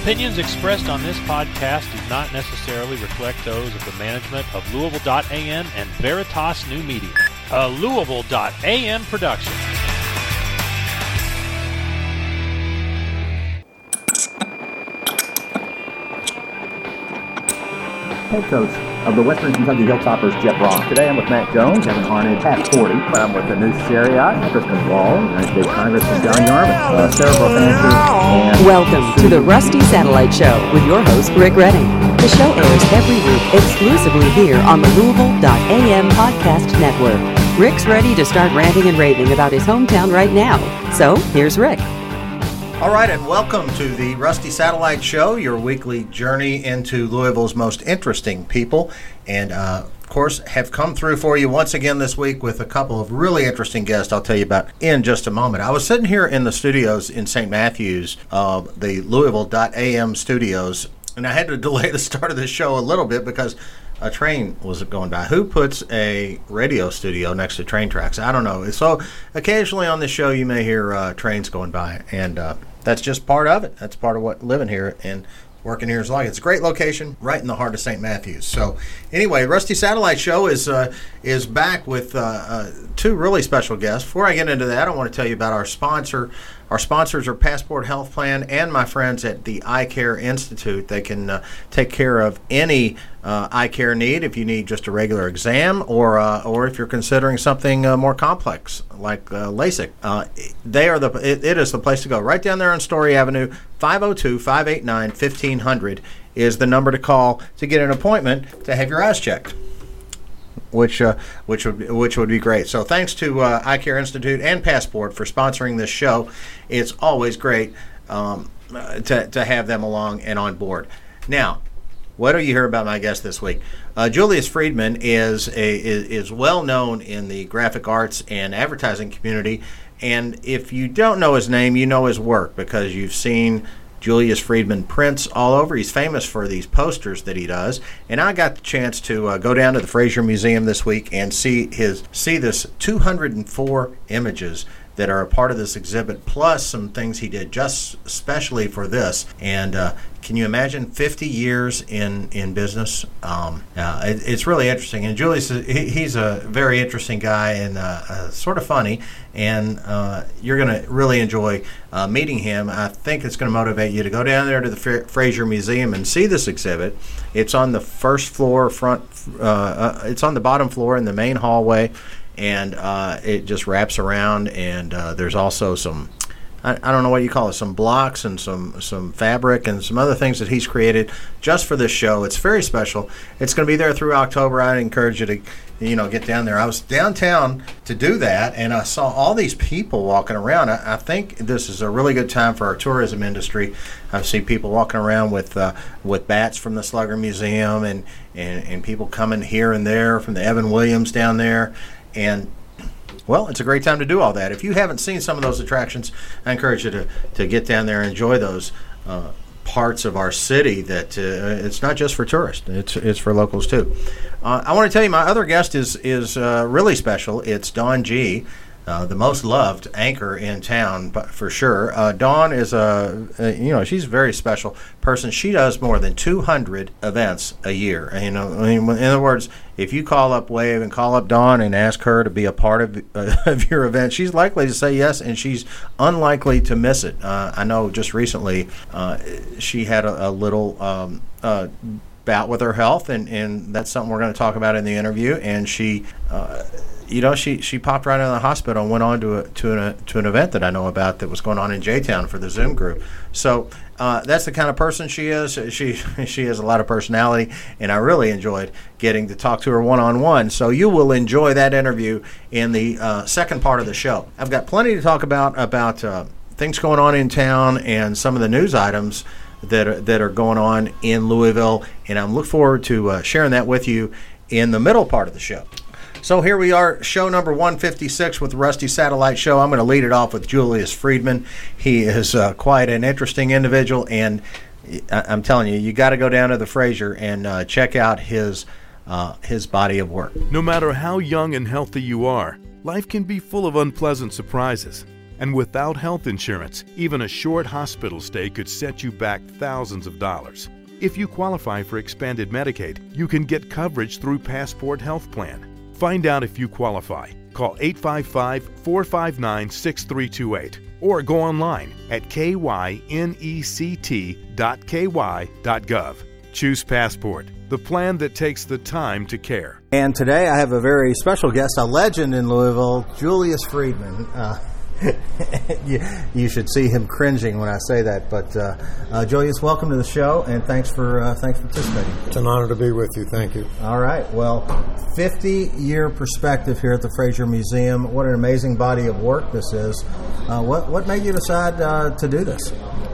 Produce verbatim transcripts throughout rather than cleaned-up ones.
Opinions expressed on this podcast do not necessarily reflect those of the management of Louisville dot A M and Veritas New Media, a Louisville dot A M production. Head coach of the Western Kentucky Hilltoppers, Jeff Brock. Today I'm with Matt Jones, Evan Harned, Pat Forty. I'm with Anush Shariat, Kristen Wall, United States Congressman John Yarmouth, uh, Sarah Brofanti, and... Welcome to the Rusty Satellite Show with your host, Rick Redding. The show airs every week exclusively here on the Louisville dot A M podcast network. Rick's ready to start ranting and raving about his hometown right now. So, here's Rick. All right, and welcome to the Rusty Satellite Show, your weekly journey into Louisville's most interesting people. And, uh, of course, have come through for you once again this week with a couple of really interesting guests I'll tell you about in just a moment. I was sitting here in the studios in Saint Matthews, uh, the Louisville dot A M studios, and I had to delay the start of the show a little bit because a train was going by. Who puts a radio studio next to train tracks? I don't know. So occasionally on the show you may hear uh, trains going by, and uh, that's just part of it. That's part of what living here and working here is like. It's a great location right in the heart of Saint Matthews. So anyway, Rusty Satellite Show is uh, is back with uh, uh, two really special guests. Before I get into that, I want to tell you about our sponsor. Our sponsors are Passport Health Plan and my friends at the Eye Care Institute. They can uh, take care of any uh, eye care need if you need just a regular exam or uh, or if you're considering something uh, more complex like uh, LASIK. Uh, they are the it, it is the place to go. Right down there on Story Avenue, five oh two, five eight nine, fifteen hundred is the number to call to get an appointment to have your eyes checked. Which uh, which would which would be great. So thanks to uh, Eye Care Institute and Passport for sponsoring this show. It's always great um, to to have them along and on board. Now, what do you hear about my guest this week? Uh, Julius Friedman is a is, is well known in the graphic arts and advertising community, and if you don't know his name, you know his work because you've seen Julius Friedman prints all over. He's famous for these posters that he does, and I got the chance to uh, go down to the Fraser Museum this week and see his see this two hundred four images that are a part of this exhibit, plus some things he did just specially for this. And uh, can you imagine fifty years in in business? Um, uh, it, it's really interesting. And Julius, he, he's a very interesting guy and uh, uh, sort of funny. And uh, you're going to really enjoy uh, meeting him. I think it's going to motivate you to go down there to the Fra- Fraser Museum and see this exhibit. It's on the first floor, front. Uh, uh, it's on the bottom floor in the main hallway, and uh, it just wraps around. And uh, there's also some, I, I don't know what you call it, some blocks and some some fabric and some other things that he's created just for this show. It's very special. It's going to be there through October. I'd encourage you to, you know, get down there. I was downtown to do that, and I saw all these people walking around. I, I think this is a really good time for our tourism industry. I've seen people walking around with uh, with bats from the Slugger Museum, and, and, and people coming here and there from the Evan Williams down there. And, well, it's a great time to do all that. If you haven't seen some of those attractions, I encourage you to, to get down there and enjoy those uh, parts of our city that uh, it's not just for tourists. It's it's for locals, too. Uh, I want to tell you my other guest is is uh, really special. It's Dawn Gee, uh, the most loved anchor in town, but for sure. Uh, Dawn is a, a, you know, she's a very special person. She does more than two hundred events a year. And, you know, I mean, in other words, if you call up Wave and call up Dawn and ask her to be a part of, uh, of your event, she's likely to say yes, and she's unlikely to miss it. Uh, I know just recently uh, she had a, a little um, uh, bout with her health, and, and that's something we're going to talk about in the interview. And she, uh, you know, she, she popped right out of the hospital and went on to a, to an to an event that I know about that was going on in J-Town for the Zoom group. So uh, that's the kind of person she is. She she has a lot of personality, and I really enjoyed getting to talk to her one-on-one. So you will enjoy that interview in the uh, second part of the show. I've got plenty to talk about about uh, things going on in town and some of the news items that are, that are going on in Louisville, and I'm looking forward to uh, sharing that with you in the middle part of the show. So here we are, show number one fifty-six with the Rusty Satellite Show. I'm going to lead it off with Julius Friedman. He is uh, quite an interesting individual, and I- I'm telling you, you got to go down to the Fraser and uh, check out his uh, his body of work. No matter how young and healthy you are, life can be full of unpleasant surprises. And without health insurance, even a short hospital stay could set you back thousands of dollars. If you qualify for expanded Medicaid, you can get coverage through Passport Health Plan. Find out if you qualify. Call eight five five, four five nine, six three two eight or go online at k y nect dot k y dot gov. Choose Passport, the plan that takes the time to care. And today I have a very special guest, a legend in Louisville, Julius Friedman. Uh, you, you should see him cringing when I say that. But uh, uh, Julius, welcome to the show, and thanks for uh, thanks for participating. It's an honor to be with you. Thank you. All right. Well, fifty-year perspective here at the Frazier Museum. What an amazing body of work this is. Uh, what what made you decide uh, to do this?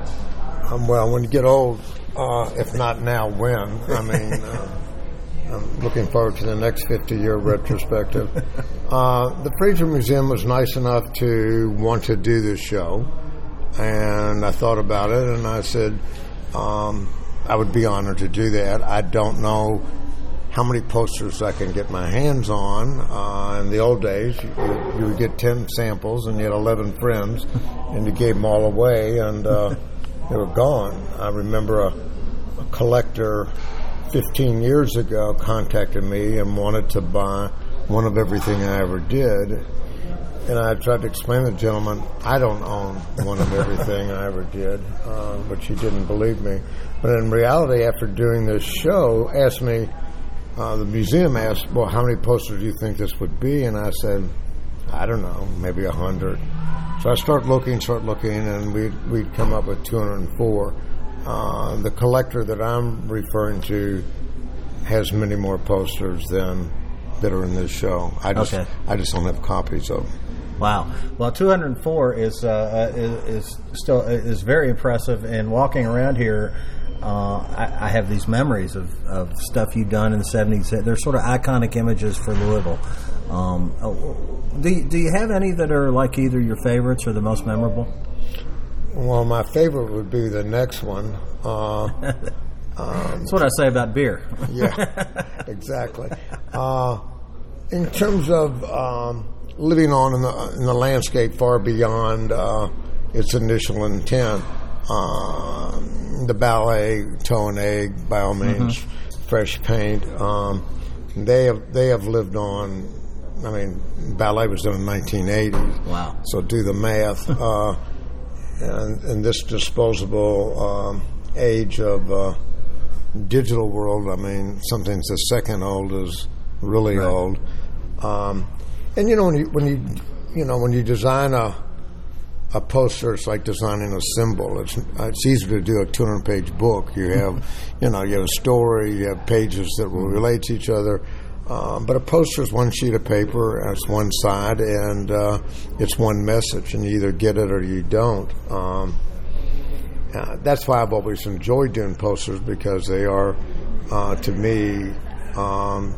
Um, well, when you get old, uh, if not now, when? I mean. Uh, I'm looking forward to the next fifty-year retrospective. Uh, the Frazier Museum was nice enough to want to do this show, and I thought about it, and I said um, I would be honored to do that. I don't know how many posters I can get my hands on. Uh, in the old days, you, you would get ten samples, and you had eleven friends, and you gave them all away, and uh, they were gone. I remember a, a collector fifteen years ago contacted me and wanted to buy one of everything I ever did. And I tried to explain to the gentleman, I don't own one of everything I ever did, uh, which he didn't believe me. But in reality, after doing this show, asked me, uh, the museum asked, well, how many posters do you think this would be? And I said, I don't know, maybe a hundred. So I start looking, start looking, and we'd, we'd come up with two hundred four. Uh, the collector that I'm referring to has many more posters than that are in this show. I just okay. I just don't have copies of them. Wow. Well, two hundred four is uh, is, is still is very impressive. And walking around here, uh, I, I have these memories of, of stuff you've done in the seventies. They're sort of iconic images for Louisville. Um, do do you have any that are like either your favorites or the most memorable? Well, my favorite would be the next one. Uh, um, That's what I say about beer. Yeah, exactly. Uh, in terms of um, living on in the, in the landscape far beyond uh, its initial intent, uh, the ballet, Toe and Egg, by all means, mm-hmm. Fresh Paint, um, they have they have lived on. I mean, ballet was done in nineteen eighty. Wow. So do the math. uh, And in this disposable um, age of uh, digital world, I mean, something's a second old is really right. old. Um, and you know, when you when you you know when you design a a poster, it's like designing a symbol. It's it's easier to do a two hundred page book. You have you know you have a story, you have pages that will relate to each other. Um, but a poster is one sheet of paper, it's one side, and uh, it's one message, and you either get it or you don't. Um, uh, that's why I've always enjoyed doing posters, because they are, uh, to me, um,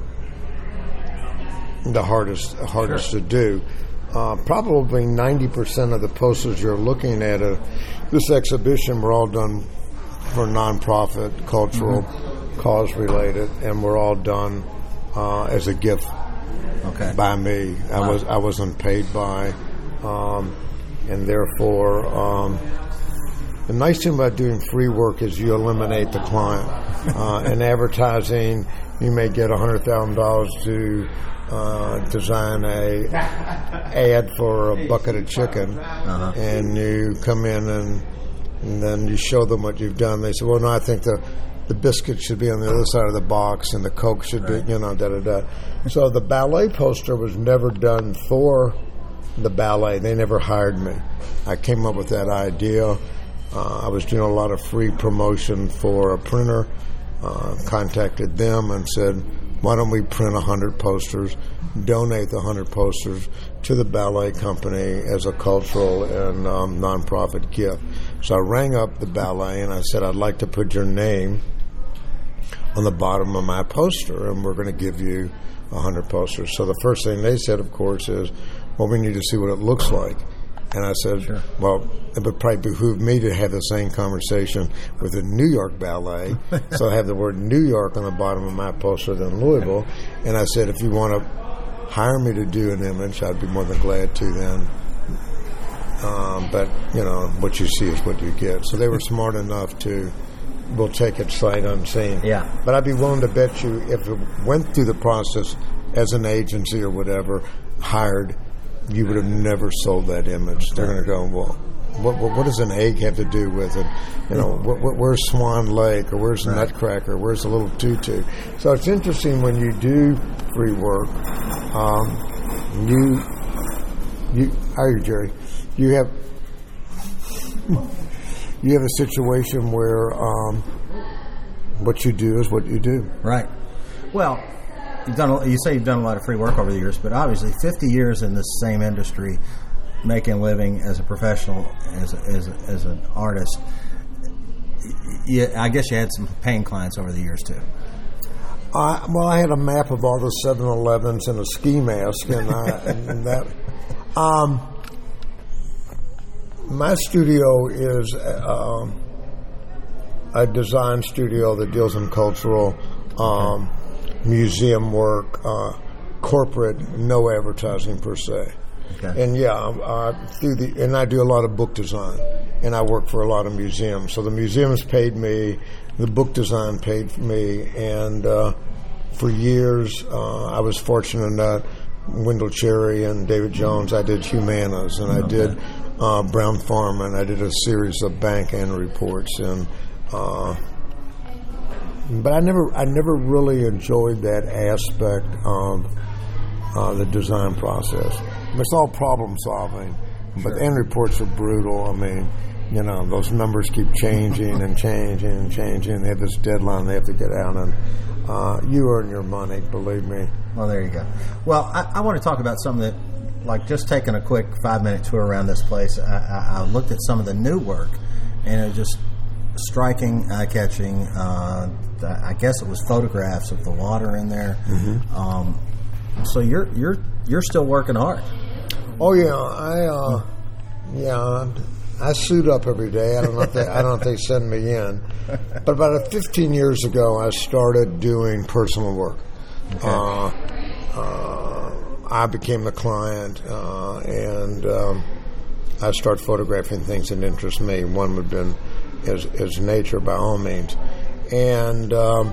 the hardest hardest sure. to do. Uh, probably ninety percent of the posters you're looking at uh, this exhibition were all done for nonprofit, cultural, mm-hmm. cause-related, and were all done Uh, as a gift okay. by me. I wow. was I wasn't paid by, um, and therefore, um, the nice thing about doing free work is you eliminate the client. Uh, in advertising, you may get a hundred thousand dollars to uh, design a ad for a bucket of chicken, uh-huh. and you come in and, and then you show them what you've done. They say, "Well, no, I think the." The biscuit should be on the other side of the box, and the Coke should right. be, you know, da da da. So the ballet poster was never done for the ballet. They never hired me. I came up with that idea. Uh, I was doing a lot of free promotion for a printer. Uh, contacted them and said, "Why don't we print a hundred posters? Donate the hundred posters to the ballet company as a cultural and um, nonprofit gift." So I rang up the ballet and I said, "I'd like to put your name on the bottom of my poster, and we're going to give you a hundred posters." So the first thing they said, of course, is, "Well, we need to see what it looks like." And I said, sure. "Well, it would probably behoove me to have the same conversation with the New York Ballet." So I have the word New York on the bottom of my poster than Louisville. And I said, "If you want to hire me to do an image, I'd be more than glad to then Um, but, you know, what you see is what you get. So they were smart enough to, we'll take it sight unseen. Yeah. But I'd be willing to bet you if it went through the process as an agency or whatever, hired, you would have never sold that image. They're going to go, well, what, what, what does an egg have to do with it? You know, wh- wh- where's Swan Lake, or where's right. Nutcracker, where's the little tutu? So it's interesting when you do free work, um, you, you, how are you, Jerry? You have, you have a situation where um, what you do is what you do. Right. Well, you've done. A, you say you've done a lot of free work over the years, but obviously fifty years in this same industry, making a living as a professional, as a, as a, as an artist. You, I guess you had some paying clients over the years too. Uh, well, I had a map of all the seven elevens and a ski mask, and, I, and that. Um, my studio is uh, a design studio that deals in cultural, um, museum work, uh, corporate, no advertising per se. Okay. And yeah, uh, through the and I do a lot of book design, and I work for a lot of museums. So the museums paid me, the book design paid for me, and uh, for years uh, I was fortunate that Wendell Cherry and David Jones, I did Humanas, and I okay. did uh, Brown Farman. I did a series of bank annual reports, and uh, but I never I never really enjoyed that aspect of uh, the design process. It's all problem solving, but Sure. the end reports are brutal. I mean, you know, those numbers keep changing and changing and changing. They have this deadline they have to get out, and uh, you earn your money, believe me. Well, there you go. Well, I, I want to talk about something that, like, just taking a quick five-minute tour around this place. I, I, I looked at some of the new work, and it was just striking, eye-catching. Uh, I guess it was photographs of the water in there. Mm-hmm. Um, so you're you're you're still working hard. Oh yeah, I uh, yeah, I suit up every day. I don't know if they, I don't know if they send me in, but about fifteen years ago, I started doing personal work. Okay. Uh, uh, I became the client, uh, and um, I started photographing things that interest me. One would have been is, is nature, by all means. And um,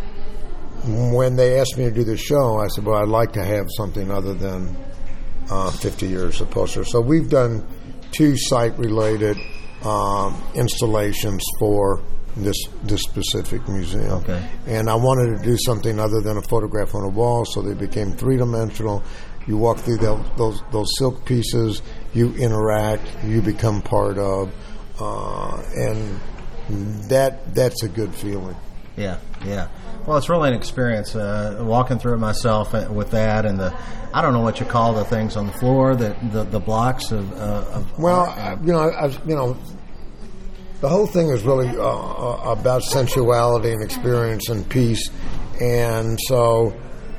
when they asked me to do the show, I said, well, I'd like to have something other than uh, fifty years of poster. So we've done two site-related um, installations for this this specific museum. Okay. And I wanted to do something other than a photograph on a wall, so they became three-dimensional. You walk through those those, those silk pieces, you interact, you become part of, uh, and that that's a good feeling. Yeah, yeah. Well, it's really an experience uh, walking through it myself with that, and the I don't know what you call the things on the floor, that the the blocks of. Uh, of well, I, you know, I, you know, the whole thing is really uh, about sensuality and experience and peace, and so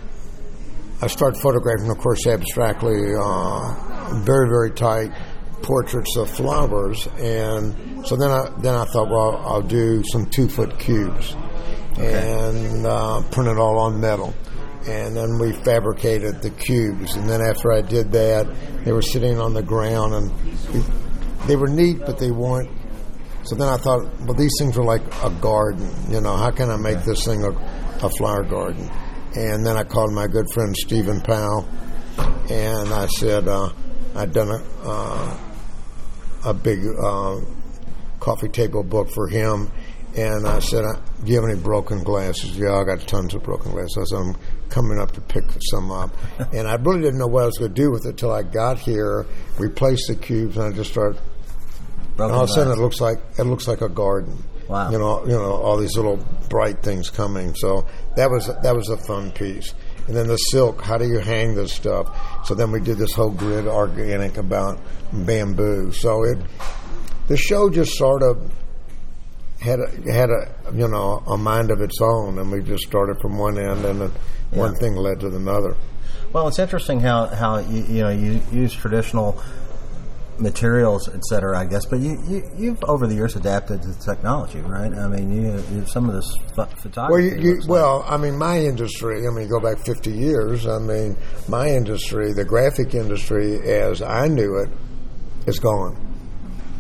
I started photographing, of course, abstractly, uh, very very tight portraits of flowers, and so then I then I thought, well, I'll do some two foot cubes. Okay. And uh, print it all on metal. And then we fabricated the cubes. And then after I did that, they were sitting on the ground, and they were neat, but they weren't. So then I thought, well, these things are like a garden. You know, how can I make this thing a, a flower garden? And then I called my good friend Stephen Powell, and I said uh, I'd done a, uh, a big uh, coffee table book for him. And I said, do you have any broken glasses? Yeah, I got tons of broken glasses. I'm coming up to pick some up. And I really didn't know what I was going to do with it until I got here, replaced the cubes, and I just started. Broken and all of a sudden, glass. it looks like it looks like a garden. Wow. You know, you know, all these little bright things coming. So that was that was a fun piece. And then the silk. How do you hang this stuff? So then we did this whole grid organic about bamboo. So it the show just sort of. had a, had a you know a mind of its own, and we just started from one end, and then yeah. one thing led to another. Well, it's interesting how how you, you know you use traditional materials, et cetera, I guess, but you, you you've over the years adapted to technology, right? I mean, you, you some of this ph- photography. Well, you, you, looks well, like. I mean, my industry. I mean, go back fifty years. I mean, my industry, the graphic industry, as I knew it, is gone.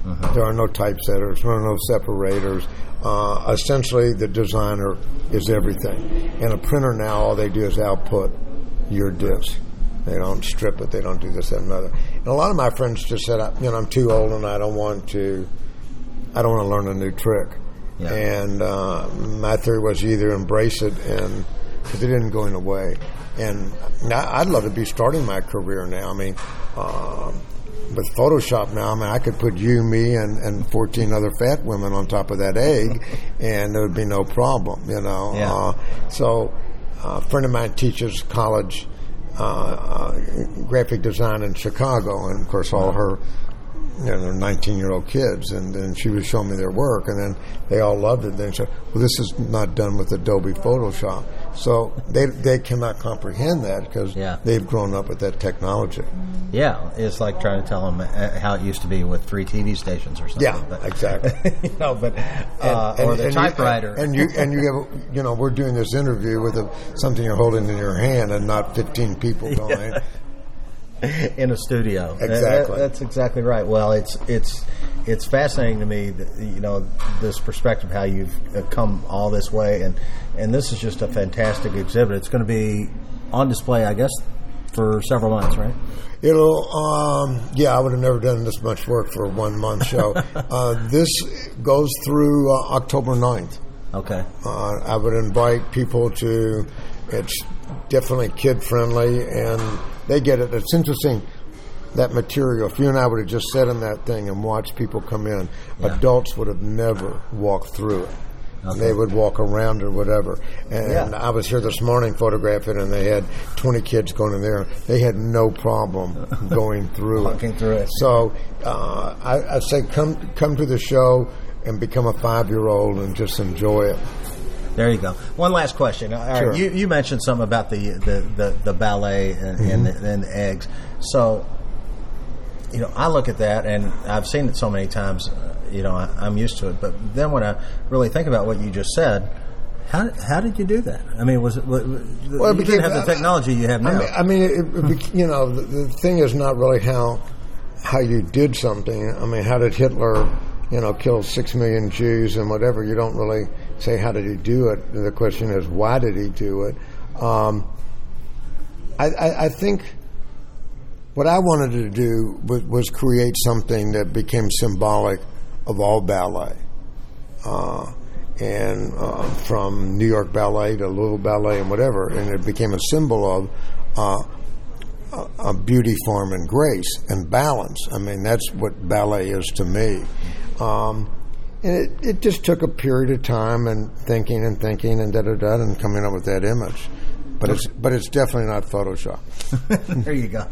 Mm-hmm. There are no typesetters, there are no separators. Uh, essentially, the designer is everything. And a printer now, all they do is output your disc. They don't strip it. They don't do this, that, and another. And a lot of my friends just said, you know, I'm too old and I don't want to, I don't want to learn a new trick. Yeah. And uh, my theory was you either embrace it, and because it didn't go in a way. And now I'd love to be starting my career now. I mean, uh, with Photoshop now, I mean, I could put you, me, and, and fourteen other fat women on top of that egg, and there would be no problem, you know. Yeah. Uh, so uh, a friend of mine teaches college uh, uh, graphic design in Chicago, and, of course, all her you know, nineteen-year-old kids, and then she was showing me their work, and then they all loved it. They said, well, this is not done with Adobe Photoshop. So they they cannot comprehend that because yeah. they've grown up with that technology. Yeah, it's like trying to tell them how it used to be with free T V stations or something. Yeah, but, exactly. you know, but uh, and, or and, the and typewriter. You, and, and you and you have you know we're doing this interview with a, something you're holding in your hand and not fifteen people going. In a studio. Exactly. That, that's exactly right. Well, it's it's it's fascinating to me that, you know, this perspective, how you've come all this way, and and this is just a fantastic exhibit. It's going to be on display, I guess, for several months, right? It'll, um, yeah, I would have never done this much work for a one month show. uh, this goes through uh, October ninth. Okay. Uh, I would invite people to. It's definitely kid friendly, and they get it. It's interesting, that material. If you and I would have just sat in that thing and watched people come in, yeah. adults would have never walked through it. Okay. They would walk around or whatever. And yeah. I was here this morning photographing, and they had twenty kids going in there. They had no problem going through Walking it. through it. So uh, I, I say come come to the show and become a five-year-old and just enjoy it. There you go. One last question. All right, sure. you, you mentioned something about the the, the, the ballet and, mm-hmm. and, the, and the eggs. So, you know, I look at that, and I've seen it so many times, uh, you know, I, I'm used to it. But then when I really think about what you just said, how how did you do that? I mean, was it, was, well, you became, didn't have the technology you have now. I mean, I mean it, it, you know, the, the thing is not really how how you did something. I mean, how did Hitler, you know, kill six million Jews and whatever? You don't really say how did he do it. The question is why did he do it? Um, I, I, I think what I wanted to do was, was create something that became symbolic of all ballet, uh, and uh, from New York Ballet to Louisville Ballet and whatever, and it became a symbol of uh, a beauty, form, and grace and balance. I mean, that's what ballet is to me. Um, And it, it just took a period of time and thinking and thinking and da da da and coming up with that image, but it's but it's definitely not Photoshop. There you go.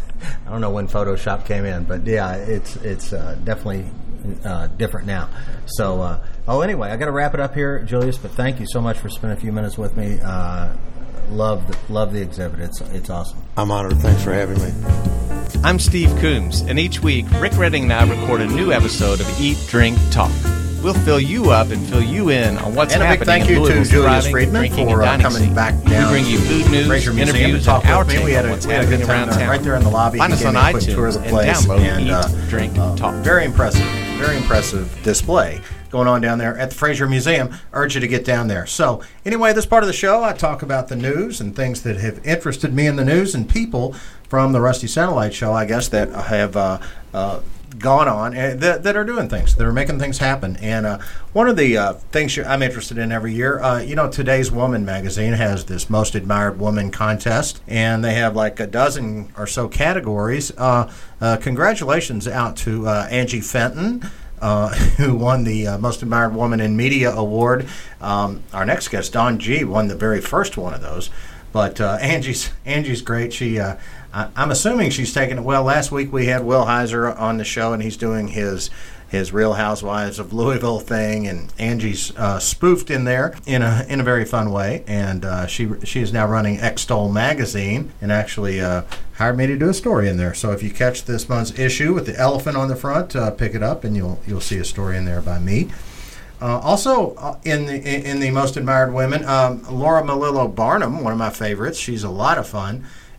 I don't know when Photoshop came in, but yeah, it's it's uh, definitely uh, different now. So, uh, oh, anyway, I got to wrap it up here, Julius. But thank you so much for spending a few minutes with me. Uh, love the, love the exhibit. It's it's awesome. I'm honored. Thanks for having me. I'm Steve Coombs, and each week, Rick Redding and I record a new episode of Eat, Drink, Talk. We'll fill you up and fill you in on what's and happening a big thank in you Louisville's to Julius thriving, Friedman drinking, for and uh, dining coming scene. back down. We bring you food news, Fraser Museum interviews, to talk and our with me. take We had on a, what's we had a happening good time around there, town. right there in the lobby. Find He us gave on me a quick iTunes tour of the and place, download and, Eat, uh, Drink, uh, Talk. Very impressive. Very impressive display going on down there at the Fraser Museum. Urge you to get down there. So anyway, this part of the show, I talk about the news and things that have interested me in the news and people from the Rusty Satellite Show, I guess, that have uh, uh, gone on uh, that, that are doing things, that are making things happen. And uh, one of the uh, things I'm interested in every year, uh, you know, Today's Woman magazine has this Most Admired Woman contest, and they have like a dozen or so categories. Uh, uh, congratulations out to uh, Angie Fenton, Uh, who won the uh, Most Admired Woman in Media Award. Um, our next guest, Dawn G, won the very first one of those. But uh, Angie's Angie's great. She, uh, I, I'm assuming she's taking it well. Last week we had Will Heiser on the show, and he's doing his his Real Housewives of Louisville thing, and Angie's uh, spoofed in there in a in a very fun way. And uh, she she is now running Extol magazine, and actually uh, hired me to do a story in there. So if you catch this month's issue with the elephant on the front, uh, pick it up, and you'll you'll see a story in there by me. Uh, also, uh, in the in the Most Admired Women, um, Laura Melillo Barnum, one of my favorites. She's a lot of fun,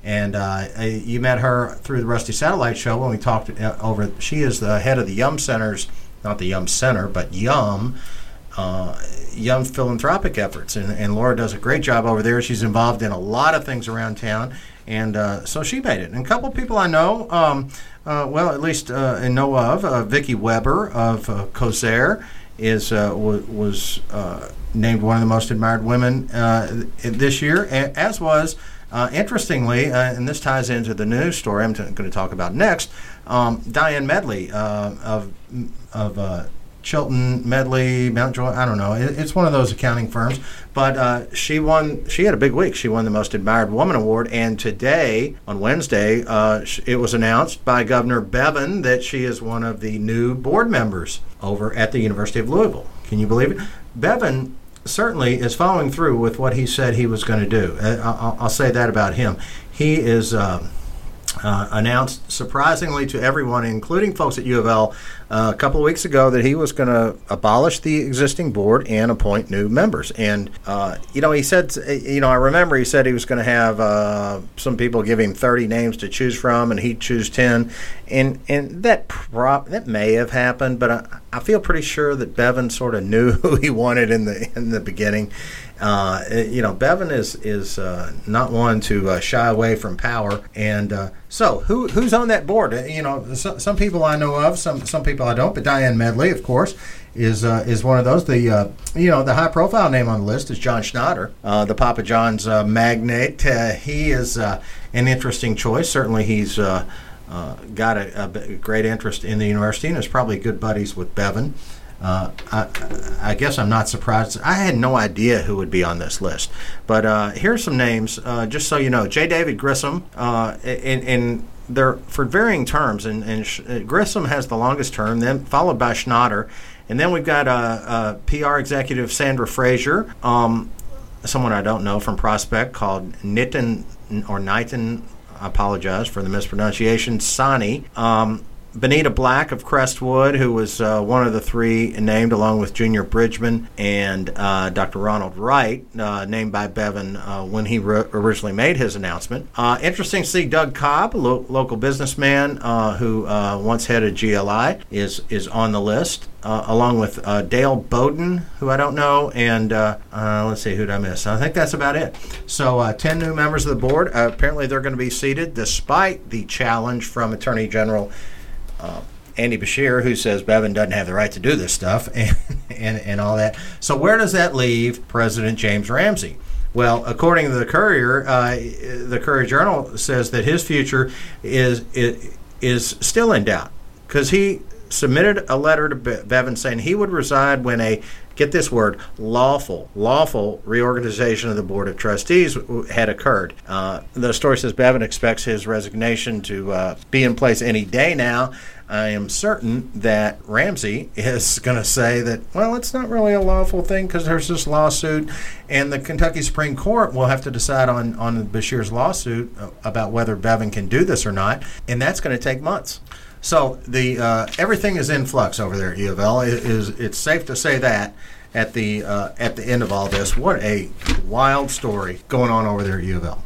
And uh, you met her through the Rusty Satellite Show when we talked uh, over. She is the head of the Yum Centers, not the Yum Center, but Yum. Uh, Yum philanthropic efforts, and, and Laura does a great job over there. She's involved in a lot of things around town, and uh, so she made it. And a couple of people I know, um, uh, well, at least uh, know of, uh, Vicki Weber of uh, Cosair is uh, w- was uh, named one of the most admired women uh, this year, as was, uh, interestingly, uh, and this ties into the news story I'm t- going to talk about next, um, Diane Medley uh, of of uh, Chilton, Medley, Mount Joy, I don't know. It, it's one of those accounting firms. But uh, she won, she had a big week. She won the Most Admired Woman Award. And today, on Wednesday, uh, sh- it was announced by Governor Bevin that she is one of the new board members over at the University of Louisville. Can you believe it? Bevin certainly is following through with what he said he was going to do. Uh, I'll, I'll say that about him. He is... Uh, Uh, announced surprisingly to everyone, including folks at U of L, uh, a couple of weeks ago that he was going to abolish the existing board and appoint new members. And, uh, you know, he said, you know, I remember he said he was going to have uh, some people give him thirty names to choose from, and he'd choose ten. And and that pro- that may have happened, but I, I feel pretty sure that Bevin sort of knew who he wanted in the in the beginning. Uh, you know, Bevin is is uh, not one to uh, shy away from power, and uh, so who who's on that board? You know, so, some people I know of, some some people I don't. But Diane Medley, of course, is uh, is one of those. The uh, you know the high profile name on the list is John Schnatter, uh, the Papa John's uh, magnate. Uh, he is uh, an interesting choice. Certainly, he's uh, uh, got a, a great interest in the university and is probably good buddies with Bevin. Uh, I, I guess I'm not surprised. I had no idea who would be on this list. But uh, here's some names, uh, just so you know. J. David Grissom, uh, and, and they're for varying terms. And, and Sh- Grissom has the longest term, then followed by Schnatter. And then we've got uh, uh, P R executive Sandra Frazier, um, someone I don't know from Prospect, called Nitin, or Nitin, I apologize for the mispronunciation, Sani. Um, Benita Black of Crestwood, who was uh, one of the three named, along with Junior Bridgman and uh, Doctor Ronald Wright, uh, named by Bevin uh, when he re- originally made his announcement. Uh, interesting to see Doug Cobb, a lo- local businessman uh, who uh, once headed G L I, is is on the list, uh, along with uh, Dale Bowden, who I don't know, and uh, uh, let's see, who did I miss? I think that's about it. So uh, ten new members of the board. Uh, apparently they're going to be seated despite the challenge from Attorney General Uh, Andy Beshear, who says Bevin doesn't have the right to do this stuff and, and, and all that. So where does that leave President James Ramsey? Well, according to the Courier, uh, the Courier Journal says that his future is is, is still in doubt because he submitted a letter to Be- Bevin saying he would resign when a, get this word, lawful, lawful reorganization of the Board of Trustees had occurred. Uh, the story says Bevin expects his resignation to uh, be in place any day now. I am certain that Ramsey is going to say that, well, it's not really a lawful thing because there's this lawsuit, and the Kentucky Supreme Court will have to decide on, on Beshear's lawsuit about whether Bevin can do this or not, and that's going to take months. So the uh, everything is in flux over there at U of L. It is it's safe to say that at the uh, at the end of all this, what a wild story going on over there at U of L.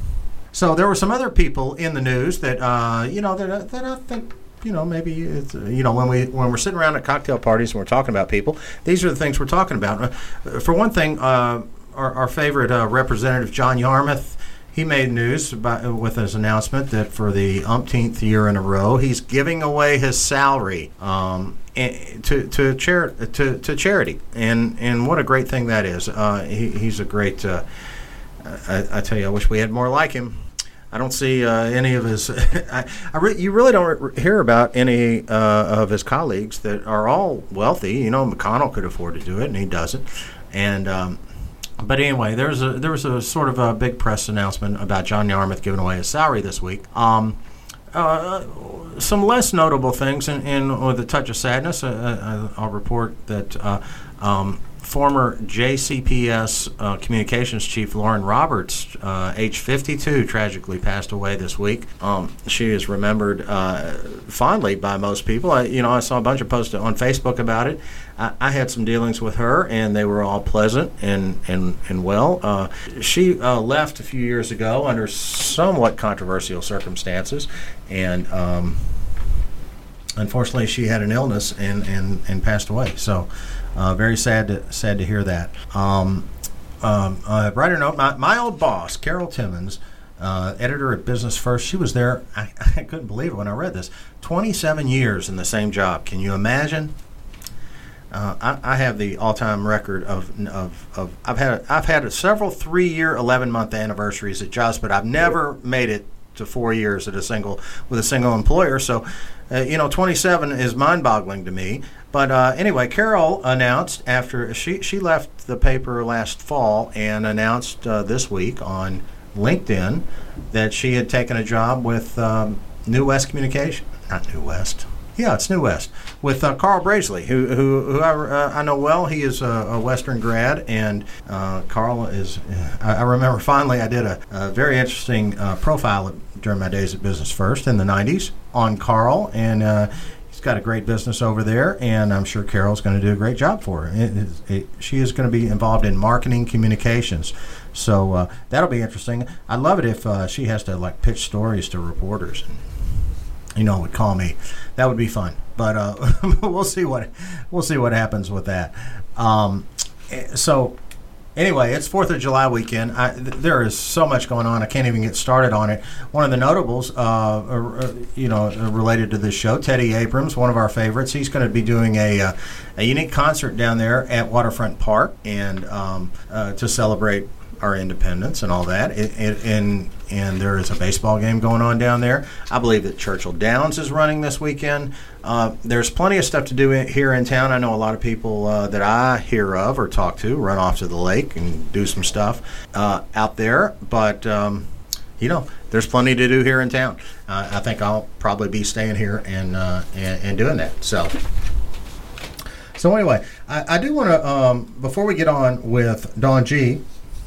So there were some other people in the news that uh, you know that that I think you know maybe it's, you know when we when we're sitting around at cocktail parties and we're talking about people, these are the things we're talking about. Uh, for one thing, uh, our, our favorite uh, Representative John Yarmouth. He made news by, with his announcement that for the umpteenth year in a row, he's giving away his salary um, to to, chari- to to charity, and and what a great thing that is. Uh, he, he's a great. Uh, I, I tell you, I wish we had more like him. I don't see uh, any of his. I, I re- you really don't re- hear about any uh, of his colleagues that are all wealthy. You know, McConnell could afford to do it, and he doesn't. And um, But anyway, there's a there was a sort of a big press announcement about John Yarmouth giving away his salary this week. Um, uh, some less notable things, and, and with a touch of sadness, uh, I'll report that uh, um, former J C P S uh, communications chief Lauren Roberts, uh, age fifty-two, tragically passed away this week. Um, she is remembered uh, fondly by most people. I, you know, I saw a bunch of posts on Facebook about it. I, I had some dealings with her, and they were all pleasant and and and well. Uh, she uh, left a few years ago under somewhat controversial circumstances, and um, unfortunately, she had an illness and and, and passed away. So. Uh, very sad to sad to hear that. Um, um, uh, writer note: my, my old boss, Carol Timmons, uh, editor at Business First. She was there. I, I couldn't believe it when I read this. twenty-seven years in the same job. Can you imagine? Uh, I, I have the all-time record of, of of I've had I've had several three-year, eleven-month anniversaries at jobs, but I've never made it to four years at a single with a single employer. So, uh, you know, twenty-seven is mind-boggling to me. But uh, anyway, Carol announced after she, she left the paper last fall and announced uh, this week on LinkedIn that she had taken a job with um, New West Communication. Not New West. Yeah, it's New West. With uh, Carl Brazeley, who who, who I, uh, I know well. He is a, a Western grad, and uh, Carl is, uh, I, I remember fondly I did a, a very interesting uh, profile during my days at Business First in the nineties on Carl, and uh, he's got a great business over there, and I'm sure Carol's going to do a great job for her. It, it, it, she is going to be involved in marketing communications, so uh, that'll be interesting. I'd love it if uh, she has to like pitch stories to reporters, and, you know, would call me. That would be fun, but uh, we'll see what we'll see what happens with that. Um, so. Anyway, it's fourth of July weekend. I, th- there is so much going on. I can't even get started on it. One of the notables, uh, uh, you know, uh, related to this show, Teddy Abrams, one of our favorites. He's going to be doing a uh, a unique concert down there at Waterfront Park, and um, uh, to celebrate our independence and all that. It, it, and and there is a baseball game going on down there. I believe that Churchill Downs is running this weekend. Uh, there's plenty of stuff to do in, here in town. I know a lot of people uh, that I hear of or talk to run off to the lake and do some stuff uh, out there. But, um, you know, there's plenty to do here in town. Uh, I think I'll probably be staying here and uh, and, and doing that. So. So anyway, I, I do want to, um, before we get on with Dawn G.,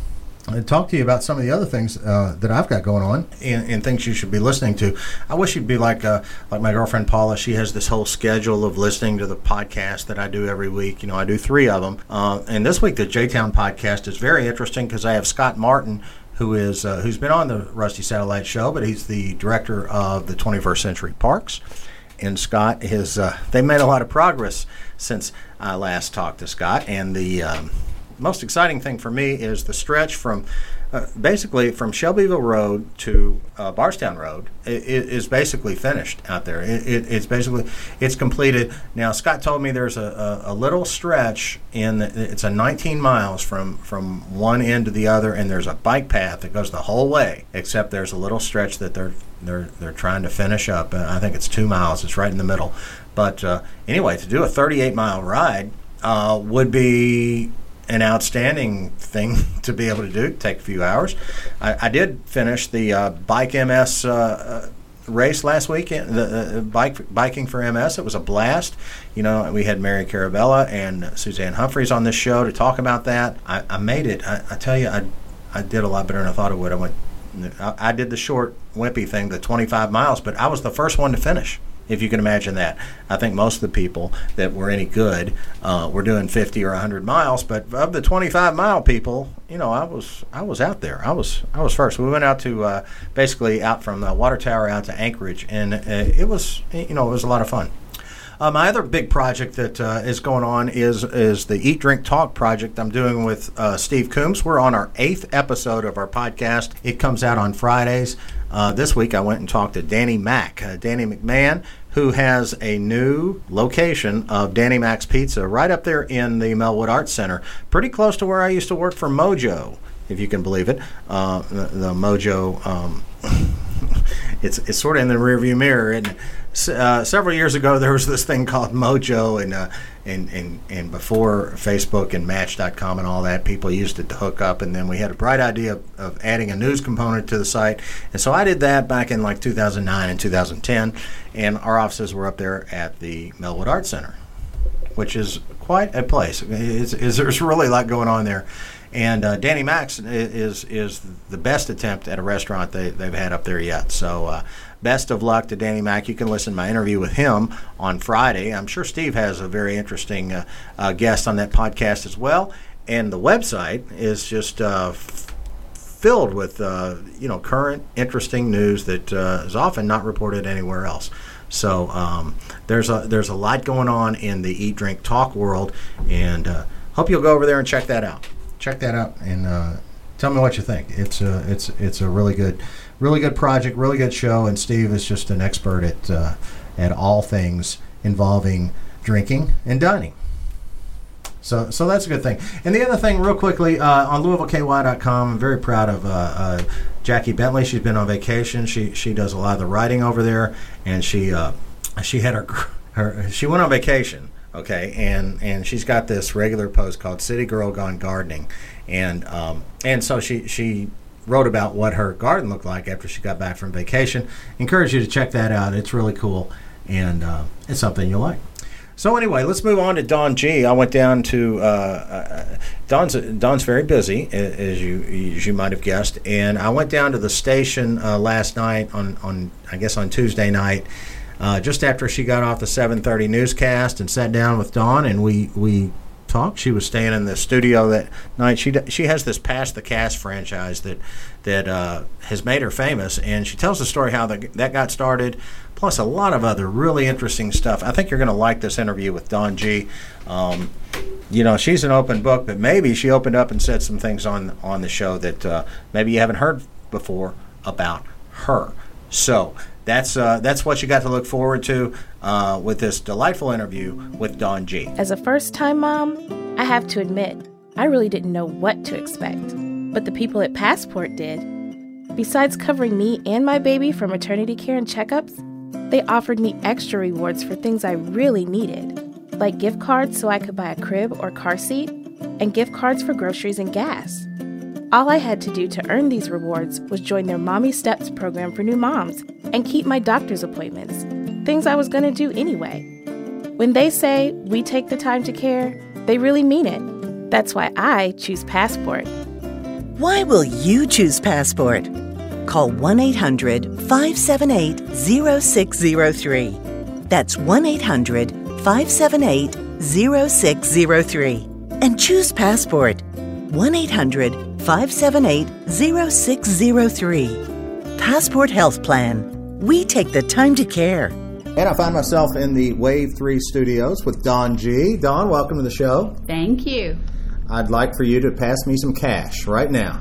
and talk to you about some of the other things uh, that I've got going on and, and things you should be listening to. I wish you'd be like uh, like my girlfriend Paula. She has this whole schedule of listening to the podcast that I do every week. You know, I do three of them. Uh, and this week, the J-Town podcast is very interesting because I have Scott Martin, who is uh, who's been on the Rusty Satellite Show, but he's the director of the twenty-first Century Parks. And Scott is uh, they made a lot of progress since I last talked to Scott, and the um, most exciting thing for me is the stretch from uh, basically from Shelbyville Road to uh, Bardstown Road it, it is basically finished out there. It, it, it's basically it's completed. Now Scott told me there's a, a, a little stretch in the, it's a nineteen miles from from one end to the other, and there's a bike path that goes the whole way, except there's a little stretch that they're they're they're trying to finish up. Uh, I think it's two miles. It's right in the middle. But uh, anyway, to do a thirty-eight mile ride uh, would be an outstanding thing to be able to do. Take a few hours. I, I did finish the uh, Bike M S uh, uh, race last weekend. The uh, bike biking for M S. It was a blast. You know, we had Mary Carabella and Suzanne Humphreys on this show to talk about that. I, I made it. I, I tell you, I I did a lot better than I thought I would. I went. I, I did the short, wimpy thing, the twenty-five miles, but I was the first one to finish. If you can imagine that. I think most of the people that were any good uh, were doing fifty or one hundred miles, but of the twenty-five mile people, you know, I was I was out there. I was I was first. We went out to uh, basically out from the water tower out to Anchorage, and uh, it was you know it was a lot of fun. Uh, my other big project that uh, is going on is is the Eat, Drink, Talk project I'm doing with uh, Steve Coombs. We're on our eighth episode of our podcast. It comes out on Fridays. Uh, this week I went and talked to Danny Mac, uh, Danny McMahon, who has a new location of Danny Mac's Pizza right up there in the Melwood Arts Center, pretty close to where I used to work for Mojo, if you can believe it. Uh, the, the Mojo, um, it's it's sort of in the rearview mirror, and uh, several years ago there was this thing called Mojo, and uh, and and and before Facebook and Match dot com and all that, people used it to hook up, and then we had a bright idea of, of adding a news component to the site, and so I did that back in like two thousand nine and two thousand ten, and our offices were up there at the Melwood Arts Center. which is quite a place. It's, it's, there's really a lot going on there. And uh, Danny Mac's is is the best attempt at a restaurant they, they've had up there yet. So uh, best of luck to Danny Mac. You can listen to my interview with him on Friday. I'm sure Steve has a very interesting uh, uh, guest on that podcast as well. And the website is just uh, f- filled with uh, you know current, interesting news that uh, is often not reported anywhere else. So um, there's a there's a lot going on in the Eat, Drink, Talk world, and uh, hope you'll go over there and check that out. Check that out and uh, tell me what you think. It's a it's it's a really good, really good project, really good show. And Steve is just an expert at uh, at all things involving drinking and dining. So so that's a good thing. And the other thing, real quickly, uh, on Louisville K Y dot com, I'm very proud of uh, uh, Jackie Bentley. She's been on vacation. She she does a lot of the writing over there, and she uh, she had her her she went on vacation. Okay, and, and she's got this regular post called City Girl Gone Gardening, and um, and so she, she wrote about what her garden looked like after she got back from vacation. Encourage you to check that out. It's really cool, and uh, it's something you'll like. So anyway, let's move on to Don G. I went down to uh, uh, Don's. Don's very busy, as you as you might have guessed, and I went down to the station uh, last night on, on I guess on Tuesday night. Uh, just after she got off the seven thirty newscast and sat down with Dawn, and we, we talked. She was staying in the studio that night. She she has this Pass the Cash franchise that that uh, has made her famous, and she tells the story how the, that got started, plus a lot of other really interesting stuff. I think you're going to like this interview with Dawn G. Um, you know, she's an open book, but maybe she opened up and said some things on, on the show that uh, maybe you haven't heard before about her. So That's uh, that's what you got to look forward to uh, with this delightful interview with Dawn G. As a first-time mom, I have to admit, I really didn't know what to expect. But the people at Passport did. Besides covering me and my baby for maternity care and checkups, they offered me extra rewards for things I really needed, like gift cards so I could buy a crib or car seat, and gift cards for groceries and gas. All I had to do to earn these rewards was join their Mommy Steps program for new moms and keep my doctor's appointments, things I was going to do anyway. When they say we take the time to care, they really mean it. That's why I choose Passport. Why will you choose Passport? Call one eight hundred five seven eight zero six zero three. That's one eight hundred five seven eight zero six zero three. And choose Passport. one eight hundred five seven eight zero six zero three. Passport Health Plan. We take the time to care. And I find myself in the Wave three studios with Dawn G. Dawn, welcome to the show. Thank you. I'd like for you to pass me some cash right now.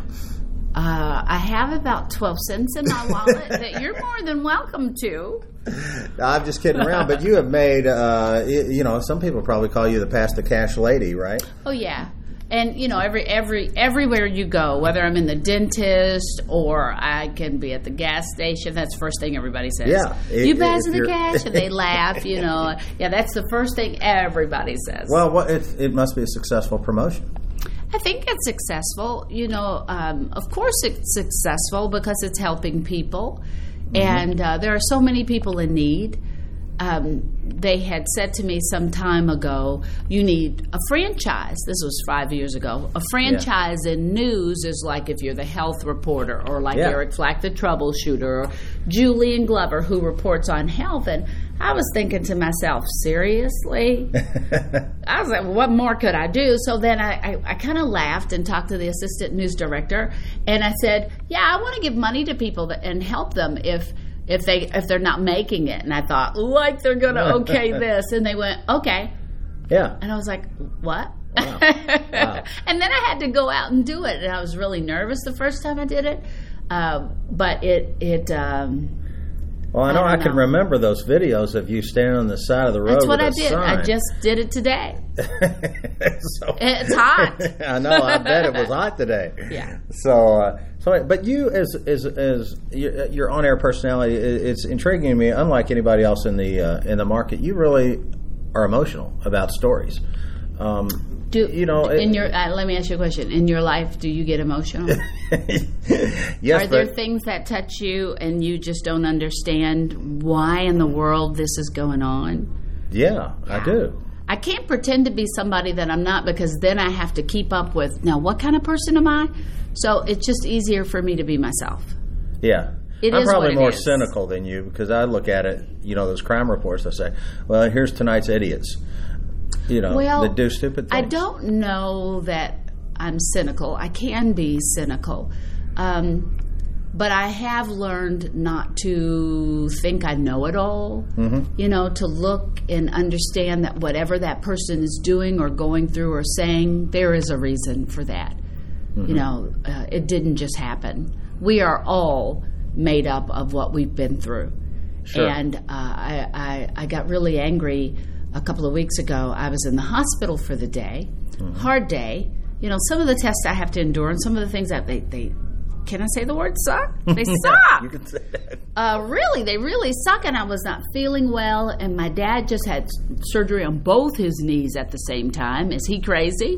Uh, I have about twelve cents in my wallet that you're more than welcome to. I'm just kidding around, but you have made, uh, you know, some people probably call you the Pass the Cash lady, right? Oh, yeah. And, you know, every every everywhere you go, whether I'm in the dentist or I can be at the gas station, that's the first thing everybody says. Yeah. You passing the cash? And they laugh, you know. Yeah, that's the first thing everybody says. Well, what, it, it must be a successful promotion. I think it's successful. You know, um, of course it's successful because it's helping people. Mm-hmm. And uh, there are so many people in need. Um, they had said to me some time ago, you need a franchise. This was five years ago. A franchise yeah. in news is like if you're the health reporter or like yeah. Eric Flack, the troubleshooter, or Julian Glover, who reports on health. And I was thinking to myself, seriously? I was like, well, what more could I do? So then I, I, I kind of laughed and talked to the assistant news director. And I said, yeah, I want to give money to people that, and help them if if they if they're not making it. And I thought, like they're going to okay this. And they went, okay. Yeah. And I was like, what? Wow. Wow. And then I had to go out and do it. And I was really nervous the first time I did it. Uh, but it... it um, well, I know I, I can know. remember those videos of you standing on the side of the road. That's what with I a did. sign. I just did it today. so, it's hot. I know. I bet it was hot today. Yeah. So, uh, so, but you as as as your, your on-air personality, it's intriguing to me. Unlike anybody else in the uh, in the market, you really are emotional about stories. Um, Do you know? In it, your uh, let me ask you a question. In your life, do you get emotional? Yes. Are there but, things that touch you and you just don't understand why in the world this is going on? Yeah, I do. I can't pretend to be somebody that I'm not, because then I have to keep up with, now, what kind of person am I? So it's just easier for me to be myself. Yeah. It I'm is probably what it more is. cynical than you, because I look at it, you know, those crime reports, I say, well, here's tonight's idiots, you know, Well, that do stupid things. I don't know that I'm cynical. I can be cynical. Um, but I have learned not to think I know it all, Mhm. you know, to look and understand that whatever that person is doing or going through or saying, there is a reason for that. Mhm. You know, uh, it didn't just happen. We are all made up of what we've been through. Sure. And uh, I, I, I got really angry a couple of weeks ago. I was in the hospital for the day, Mhm. hard day. You know, some of the tests I have to endure and some of the things that they, they can I say the word suck? They suck. You can say that. Uh, really, they really suck, and I was not feeling well, and my dad just had surgery on both his knees at the same time. Is he crazy?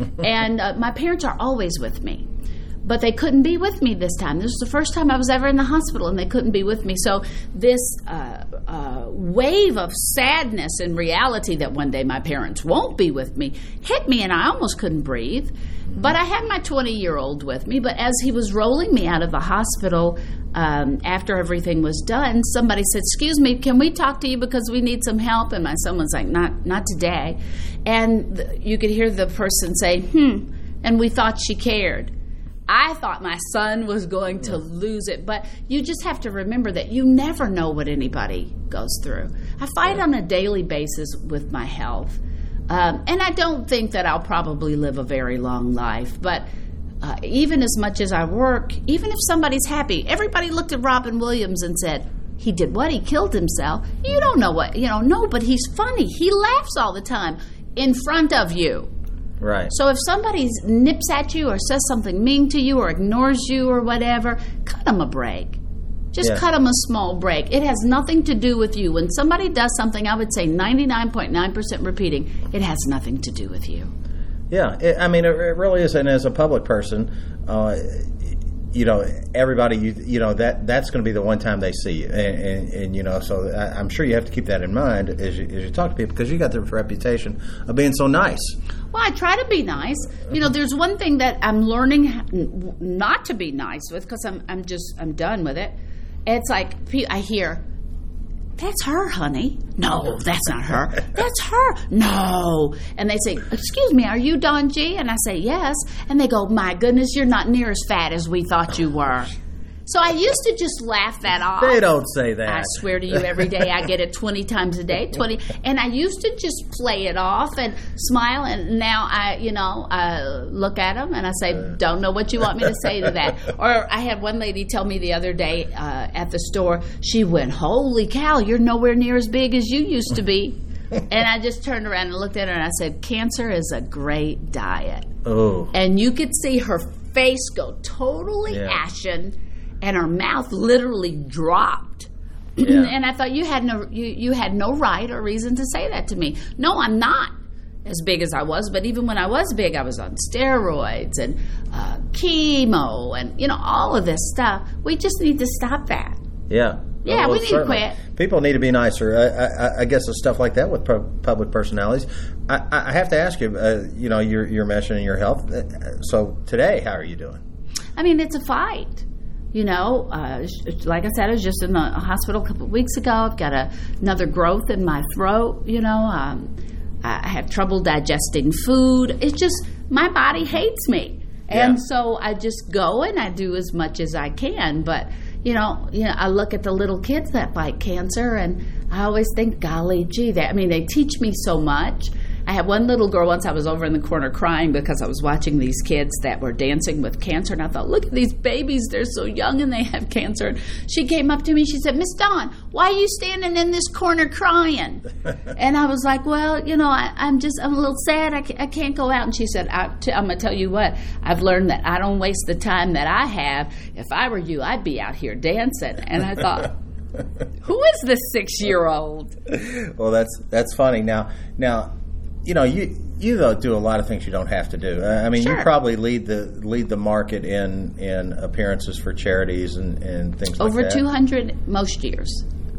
And uh, my parents are always with me, but they couldn't be with me this time. This was the first time I was ever in the hospital, and they couldn't be with me. So this uh, uh, wave of sadness and reality that one day my parents won't be with me hit me, and I almost couldn't breathe. But I had my twenty-year-old with me. But as he was rolling me out of the hospital, um, after everything was done, somebody said, "Excuse me, can we talk to you because we need some help?" And my son was like, "Not, not today." And th- you could hear the person say, "Hmm," and we thought she cared. I thought my son was going to lose it, but you just have to remember that you never know what anybody goes through. I fight on a daily basis with my health. Um, and I don't think that I'll probably live a very long life, but uh, even as much as I work, even if somebody's happy, everybody looked at Robin Williams and said, he did what? He killed himself. You don't know what, you know, no, but he's funny. He laughs all the time in front of you. Right. So if somebody nips at you or says something mean to you or ignores you or whatever, cut them a break. Just Yeah. cut them a small break. It has nothing to do with you. When somebody does something, I would say ninety-nine point nine percent repeating, it has nothing to do with you. Yeah, it, I mean, it, it really is. And as a public person, uh, you know, everybody, you, you know, that that's going to be the one time they see you. And, and, and you know, so I, I'm sure you have to keep that in mind as you, as you talk to people, because you got the reputation of being so nice. Well, I try to be nice. You know, there's one thing that I'm learning n- not to be nice with, because I'm, I'm just, I'm done with it. It's like, pe- I hear, "That's her, honey." No, that's not her. That's her. No. And they say, "Excuse me, are you Don G?" And I say, "Yes." And they go, "My goodness, you're not near as fat as we thought you were." So I used to just laugh that off. They don't say that. I swear to you, every day I get it twenty times a day, twenty. And I used to just play it off and smile. And now I, you know, I look at them and I say, "Don't know what you want me to say to that." Or I had one lady tell me the other day uh, at the store, she went, "Holy cow, you're nowhere near as big as you used to be." And I just turned around and looked at her and I said, "Cancer is a great diet." Oh. And you could see her face go totally Yeah. ashen. And her mouth literally dropped. Yeah. And I thought, you had no you, you had no right or reason to say that to me. No, I'm not as big as I was, but even when I was big, I was on steroids and uh, chemo and, you know, all of this stuff. We just need to stop that. Yeah. Yeah, Well, we need certainly. to quit. People need to be nicer. I, I, I guess it's stuff like that with pu- public personalities. I, I have to ask you, uh, you know, you're, you're mentioning your health. Uh, So today, how are you doing? I mean, it's a fight. You know, uh, like I said, I was just in the hospital a couple of weeks ago. I've got a, another growth in my throat, you know. Um, I have trouble digesting food. It's just, my body hates me. And Yeah. so I just go and I do as much as I can. But, you know, you know, I look at the little kids that fight cancer and I always think, golly gee, they, I mean, they teach me so much. I had one little girl once, I was over in the corner crying because I was watching these kids that were dancing with cancer, and I thought, look at these babies, they're so young and they have cancer. And she came up to me, she said, "Miss Dawn, why are you standing in this corner crying?" And I was like, well, you know, I, I'm just, I'm a little sad, I, ca- I can't go out. And she said, I t- I'm going to tell you what, I've learned that I don't waste the time that I have. If I were you, I'd be out here dancing. And I thought, who is this six-year-old? Well, that's that's funny. Now, now, you know, you you though do a lot of things you don't have to do. Uh, I mean, Sure. you probably lead the lead the market in in appearances for charities and, and things like Over that. two hundred most years.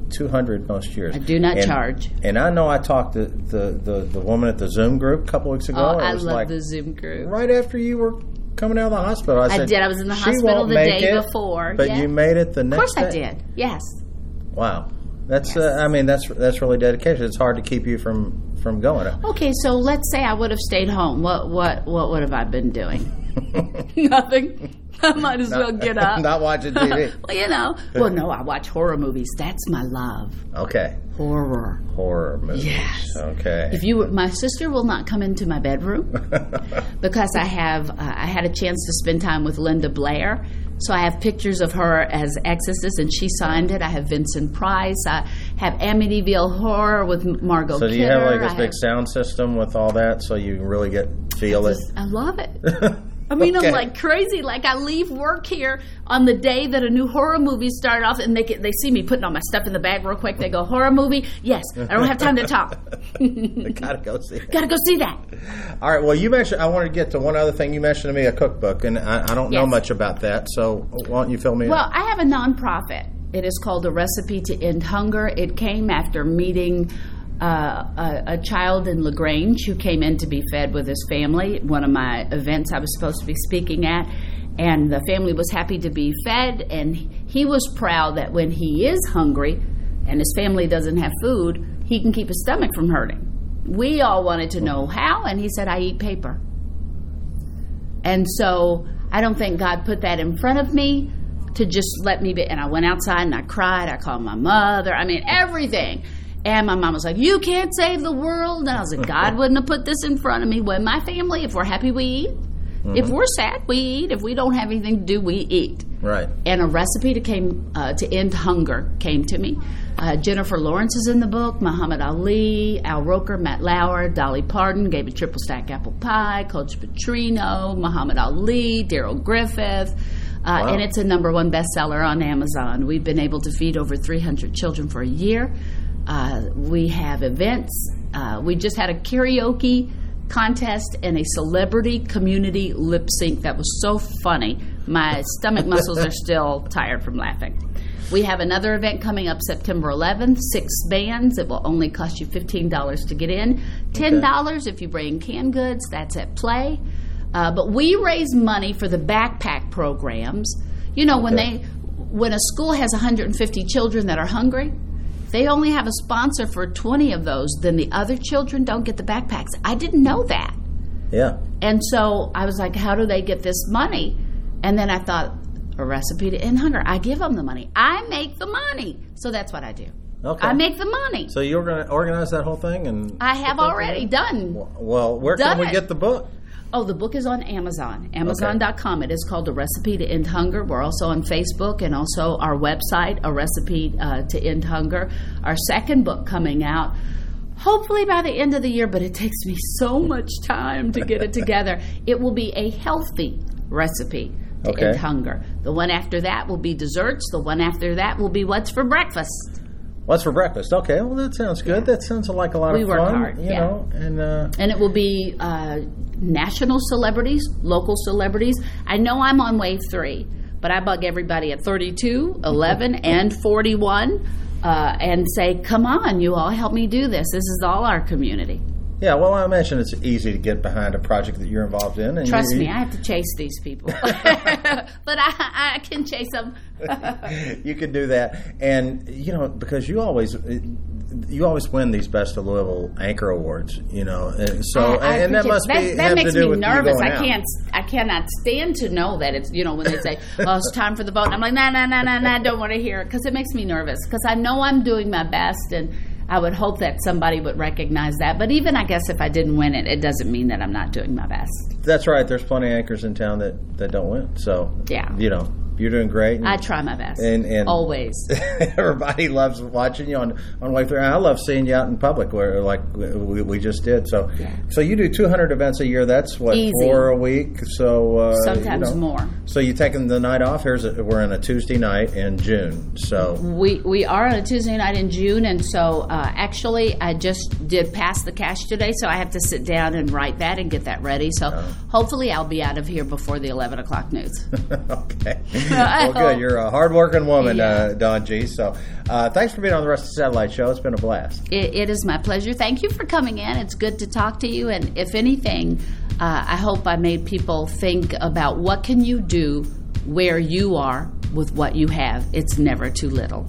two hundred most years. I do not and, charge. And I know I talked to the, the, the woman at the Zoom group a couple weeks ago. Oh, I was love like, the Zoom group. Right after you were coming out of the hospital. I, I said, did. I was in the she hospital won't the make day it, before. But yeah. you made it the next day. Of course I did. Yes. Wow. That's, Yes. uh, I mean, that's that's really dedication. It's hard to keep you from, from going. Okay, so let's say I would have stayed home. What what what would have I been doing? Nothing. I might as not, well get up. Not watching T V. Well, you know. Well, no, I watch horror movies. That's my love. Okay. Horror. Horror movies. Yes. Okay. If you, my sister will not come into my bedroom because I have. Uh, I had a chance to spend time with Linda Blair, so I have pictures of her as Exorcist, and she signed it. I have Vincent Price. I have Amityville Horror with Margot. So do you Kidder. have like this I big have, sound system with all that, so you can really get feel I it? just- I love it. I mean, Okay. I'm like crazy. Like I leave work here on the day that a new horror movie started off, and they get, they see me putting all my stuff in the bag real quick. They go, horror movie? Yes. I don't have time to talk. Gotta go see it. Gotta go see that. All right. Well, you mentioned. I wanted to get to one other thing. You mentioned to me a cookbook, and I, I don't know Yes. much about that. So why don't you fill me in? Well, I have a nonprofit. It is called A Recipe to End Hunger. It came after meeting uh, a, a child in LaGrange who came in to be fed with his family, one of my events I was supposed to be speaking at. And the family was happy to be fed, and he was proud that when he is hungry and his family doesn't have food, he can keep his stomach from hurting. We all wanted to know how, and he said, I eat paper. And so I don't think God put that in front of me to just let me be. And I went outside and I cried. I called my mother. I mean, everything. And my mom was like, you can't save the world. And I was like, God wouldn't have put this in front of me. When my family, if we're happy, we eat. Mm-hmm. If we're sad, we eat. If we don't have anything to do, we eat. Right. And a recipe to came uh, to end hunger came to me. Uh, Jennifer Lawrence is in the book. Muhammad Ali, Al Roker, Matt Lauer, Dolly Parton gave a triple stack apple pie. Coach Petrino, Muhammad Ali, Daryl Griffith. Uh, Wow. And it's a number one bestseller on Amazon. We've been able to feed over three hundred children for a year. Uh, we have events. Uh, we just had a karaoke contest and a celebrity community lip sync that was so funny. My stomach muscles are still tired from laughing. We have another event coming up September eleventh, six bands. It will only cost you fifteen dollars to get in, ten dollars if you bring canned goods. That's at Play. Uh, but we raise money for the backpack programs. You know, when Okay. they when a school has one hundred fifty children that are hungry, they only have a sponsor for twenty of those, then the other children don't get the backpacks. I didn't know that. Yeah. And so I was like, how do they get this money? And then I thought, a recipe to end hunger. I give them the money. I make the money. So that's what I do. Okay. I make the money. So you're going to organize that whole thing, and I have put that already together? done. Well, where can Done we it. get the book? Oh, the book is on Amazon, amazon dot com. It is called A Recipe to End Hunger. We're also on Facebook and also our website, A Recipe uh, to End Hunger. Our second book coming out, hopefully by the end of the year, but it takes me so much time to get it together. It will be a healthy recipe to Okay. end hunger. The one after that will be desserts. The one after that will be what's for breakfast. What's for breakfast? Okay, well, that sounds good. That sounds like a lot We of work fun. hard, you yeah. know, and uh, And it will be uh, national celebrities, local celebrities. I know I'm on wave three, but I bug everybody at thirty-two, eleven, and forty-one uh, and say, come on, you all help me do this. This is all our community. yeah. Well, I imagine it's easy to get behind a project that you're involved in. And Trust you, me, I have to chase these people. But I, I can chase them. you could do that, and you know, because you always you always win these Best of Louisville Anchor Awards. You know, and so I- I and that appreciate- must that, be that have makes to do me with you nervous. going I out. can't. I cannot stand to know that it's, you know, when they say, "Oh, it's time for the vote," and I'm like, "Nah, nah, nah, nah, nah." I don't want to hear it because it makes me nervous because I know I'm doing my best, and I would hope that somebody would recognize that. But even I guess if I didn't win it, it doesn't mean that I'm not doing my best. That's right. There's plenty of anchors in town that, that don't win. So Yeah. you know, you're doing great. And, I try my best, and, and always. everybody loves watching you on on Wave Three. I love seeing you out in public, where like we, we just did. So, Yeah. so you do two hundred events a year. That's what Easy. four a week. So uh, Sometimes you know. more. So you taking the night off? Here's a, we're on a Tuesday night in June. So We we are on a Tuesday night in June, and so uh, actually I just did pass the cash today, so I have to sit down and write that and get that ready. So Oh. hopefully I'll be out of here before the eleven o'clock news. okay. Well, good. You're a hardworking woman, Yeah. uh, Dawn G. So uh, thanks for being on the Rusty Satellite Show. It's been a blast. It, it is my pleasure. Thank you for coming in. It's good to talk to you. And if anything, uh, I hope I made people think about what can you do where you are with what you have. It's never too little.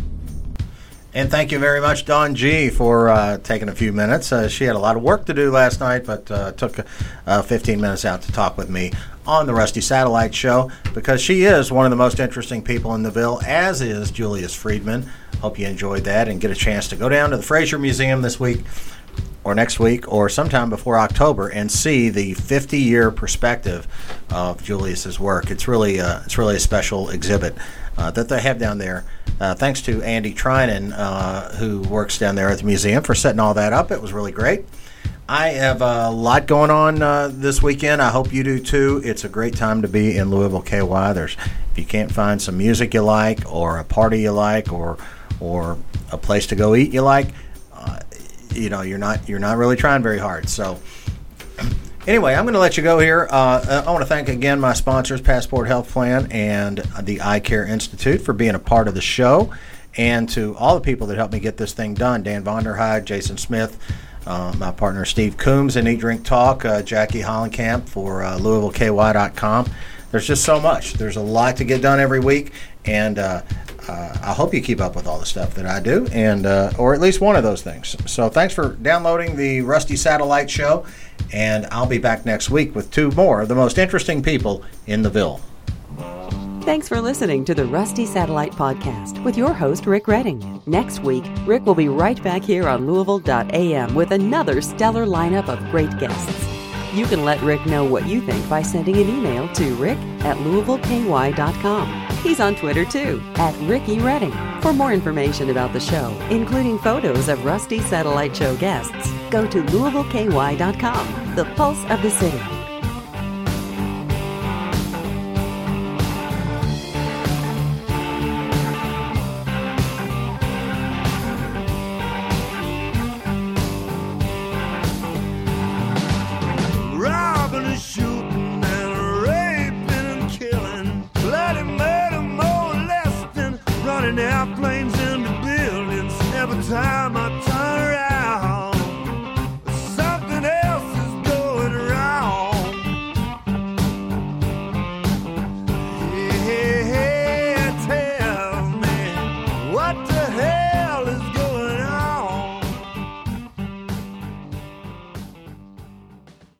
And thank you very much, Dawn G, for uh, taking a few minutes. Uh, she had a lot of work to do last night, but uh, took uh, fifteen minutes out to talk with me on the Rusty Satellite Show, because she is one of the most interesting people in the Ville, as is Julius Friedman. Hope you enjoyed that and get a chance to go down to the Fraser Museum this week or next week or sometime before October and see the fifty-year perspective of Julius's work. It's really, uh, it's really a special exhibit uh, that they have down there. Uh, thanks to Andy Trinan, uh, who works down there at the museum, for setting all that up. It was really great. I have a lot going on uh, this weekend. I hope you do too. It's a great time to be in Louisville, K Y. There's, if you can't find some music you like, or a party you like, or or a place to go eat you like, uh, you know, you're not you're not really trying very hard. So anyway, I'm going to let you go here. Uh, I want to thank again my sponsors, Passport Health Plan and the Eye Care Institute, for being a part of the show, and to all the people that helped me get this thing done: Dan Vonderheide, Jason Smith, uh, my partner Steve Coombs in Eat Drink Talk, uh, Jackie Hollenkamp for uh, Louisville K Y dot com. There's just so much. There's a lot to get done every week, and uh, uh, I hope you keep up with all the stuff that I do, and uh, or at least one of those things. So thanks for downloading the Rusty Satellite Show, and I'll be back next week with two more of the most interesting people in the Ville. Thanks for listening to the Rusty Satellite Podcast with your host, Rick Redding. Next week, Rick will be right back here on Louisville dot A M with another stellar lineup of great guests. You can let Rick know what you think by sending an email to rick at Louisville K Y dot com. He's on Twitter too, at Ricky Redding. For more information about the show, including photos of Rusty Satellite Show guests, go to Louisville K Y dot com, the pulse of the city. Robbing and shooting and raping and killing, bloody murder, molesting, running airplanes into buildings. Every time I turn around, something else is going wrong. Yeah, tell me what the hell